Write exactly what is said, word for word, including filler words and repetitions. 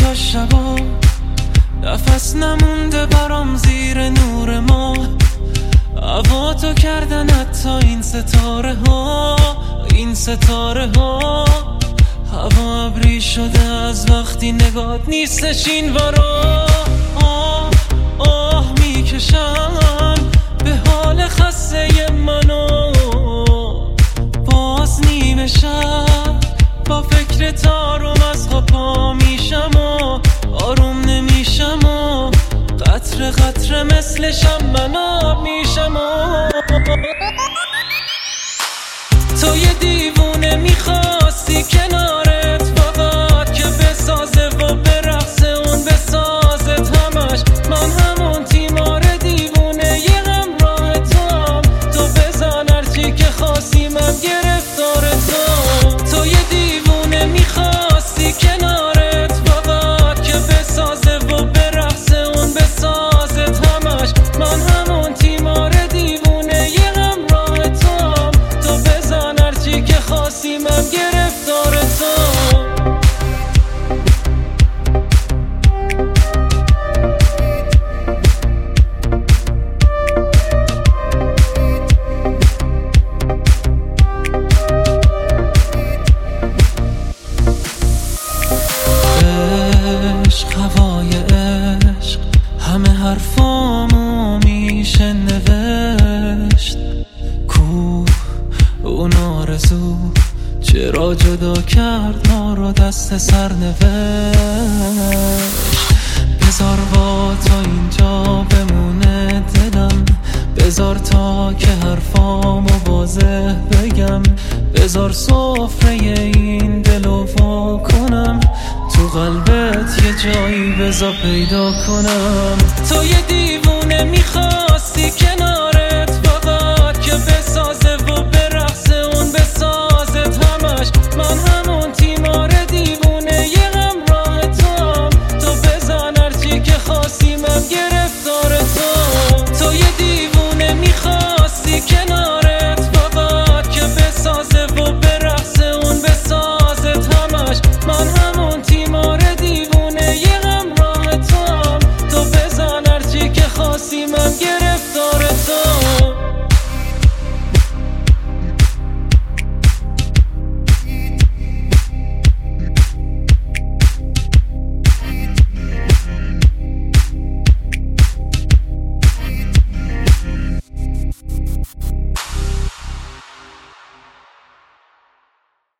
روزا شبا نفس نمونده برام زیر نور ما، هوا تو کردن حتی این ستاره ها، این ستاره ها. هوا ابری شده از وقتی نگات نیستش این ورا. آه آه میکشم به حال خسته منو، باز نیمه شب با فکر تارم از پا میشم و آروم نمیشم و قطره قطره مثل شم آب میشم و تو یه دیوونه میخواستی کنارت فقط که بسازه و برقصه اون بسازت همش. من همون تیمار دیوونه یه همراه توام، تو بزن هرچی که خواستی من گرفتار تو. تو یه دیوونه میخواستی کنارت فقط که بسازه و برقصه اون بسازت همش. من همون تیمار دیوونه یه همراه توام، تو بزن هرچی که خواستی من گرفتار تو. عشق هوای عشق همه حرفامو میشه نوشت. کو اون آرزو چرا جدا کرد ما رو دست سر نوشت. بذار با تو اینجا بمونه دلم، بذار تا که حرفامو واضح بگم، بذار سفره این دلو وا کنم، تو قلبت یه جایی بذار پیدا کنم. تو یه